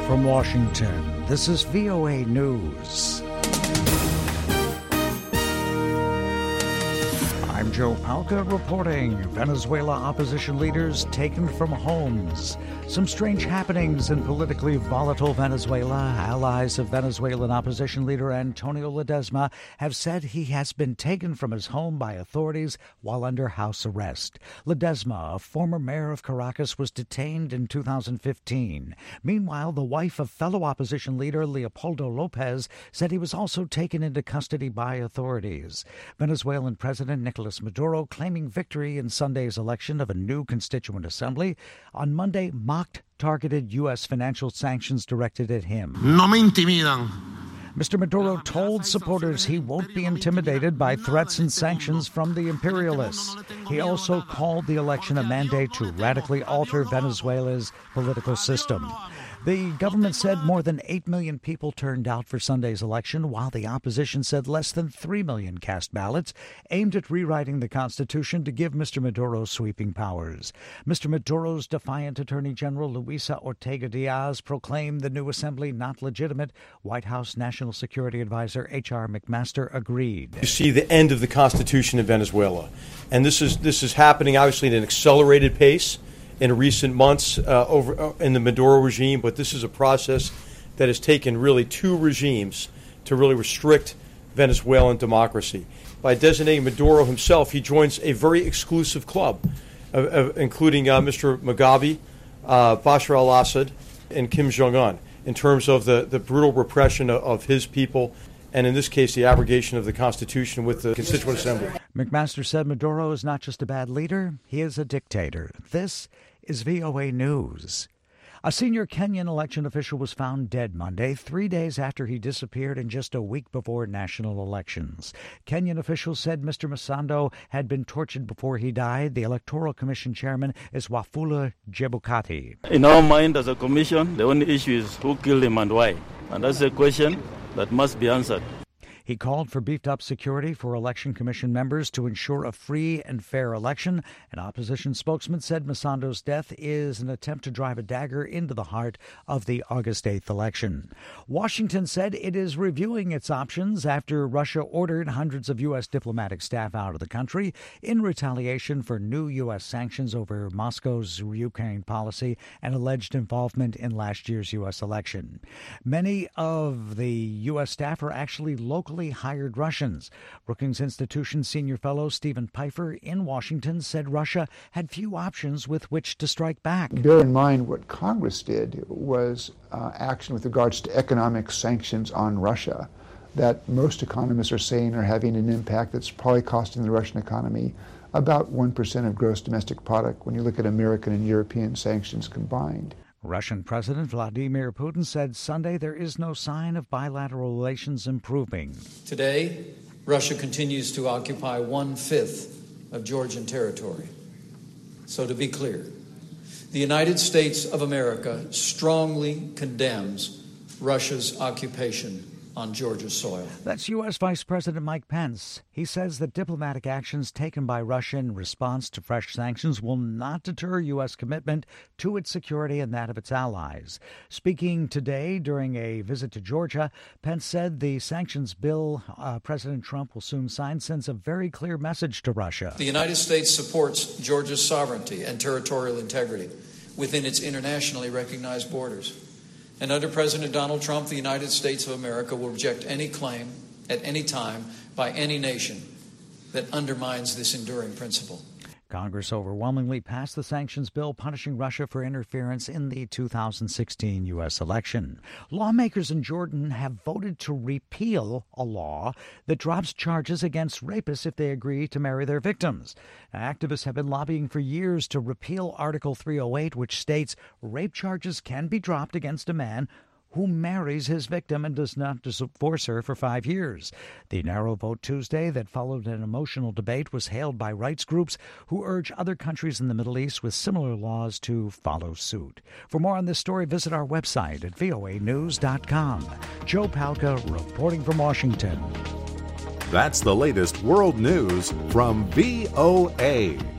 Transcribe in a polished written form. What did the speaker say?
From Washington, this is VOA News. I'm Joe Palca reporting. Venezuela opposition leaders taken from homes. Some strange happenings in politically volatile Venezuela. Allies of Venezuelan opposition leader Antonio Ledesma have said he has been taken from his home by authorities while under house arrest. Ledesma, a former mayor of Caracas, was detained in 2015. Meanwhile, the wife of fellow opposition leader Leopoldo Lopez said he was also taken into custody by authorities. Venezuelan President Nicolas Maduro claiming victory in Sunday's election of a new constituent assembly. On Monday, mocked targeted U.S. financial sanctions directed at him. No me intimidan. Mr. Maduro told supporters he won't be intimidated by threats and sanctions from the imperialists. He also called the election a mandate to radically alter Venezuela's political system. The government said more than 8 million people turned out for Sunday's election, while the opposition said less than 3 million cast ballots, aimed at rewriting the Constitution to give Mr. Maduro sweeping powers. Mr. Maduro's defiant Attorney General Luisa Ortega Diaz proclaimed the new assembly not legitimate. White House National Security Advisor H.R. McMaster agreed. You see the end of the Constitution in Venezuela, and this is happening obviously at an accelerated pace in recent months in the Maduro regime, but this is a process that has taken really two regimes to really restrict Venezuelan democracy. By designating Maduro himself, he joins a very exclusive club, including Mr. Mugabe, Bashar al-Assad, and Kim Jong-un, in terms of the brutal repression of his people, and in this case, the abrogation of the Constitution with the Constituent Assembly. McMaster said Maduro is not just a bad leader, he is a dictator. This is VOA News. A senior Kenyan election official was found dead Monday, 3 days after he disappeared and just a week before national elections. Kenyan officials said Mr. Masando had been tortured before he died. The Electoral Commission chairman is Wafula Chebukati. In our mind as a commission, the only issue is who killed him and why. And that's a question that must be answered. He called for beefed-up security for Election Commission members to ensure a free and fair election. An opposition spokesman said Masando's death is an attempt to drive a dagger into the heart of the August 8th election. Washington said it is reviewing its options after Russia ordered hundreds of U.S. diplomatic staff out of the country in retaliation for new U.S. sanctions over Moscow's Ukraine policy and alleged involvement in last year's U.S. election. Many of the U.S. staff are actually locally hired Russians. Brookings Institution senior fellow Stephen Pfeiffer in Washington said Russia had few options with which to strike back. Bear in mind what Congress did was action with regards to economic sanctions on Russia that most economists are saying are having an impact that's probably costing the Russian economy about 1% of gross domestic product when you look at American and European sanctions combined. Russian President Vladimir Putin said Sunday there is no sign of bilateral relations improving. Today, Russia continues to occupy 1/5 of Georgian territory. So to be clear, the United States of America strongly condemns Russia's occupation on Georgia's soil. That's U.S. Vice President Mike Pence. He says that diplomatic actions taken by Russia in response to fresh sanctions will not deter U.S. commitment to its security and that of its allies. Speaking today during a visit to Georgia, Pence said the sanctions bill President Trump will soon sign sends a very clear message to Russia. The United States supports Georgia's sovereignty and territorial integrity within its internationally recognized borders. And under President Donald Trump, the United States of America will reject any claim at any time by any nation that undermines this enduring principle. Congress overwhelmingly passed the sanctions bill punishing Russia for interference in the 2016 U.S. election. Lawmakers in Jordan have voted to repeal a law that drops charges against rapists if they agree to marry their victims. Activists have been lobbying for years to repeal Article 308, which states rape charges can be dropped against a man who marries his victim and does not divorce her for 5 years. The narrow vote Tuesday that followed an emotional debate was hailed by rights groups who urge other countries in the Middle East with similar laws to follow suit. For more on this story, visit our website at voanews.com. Joe Palca reporting from Washington. That's the latest world news from VOA.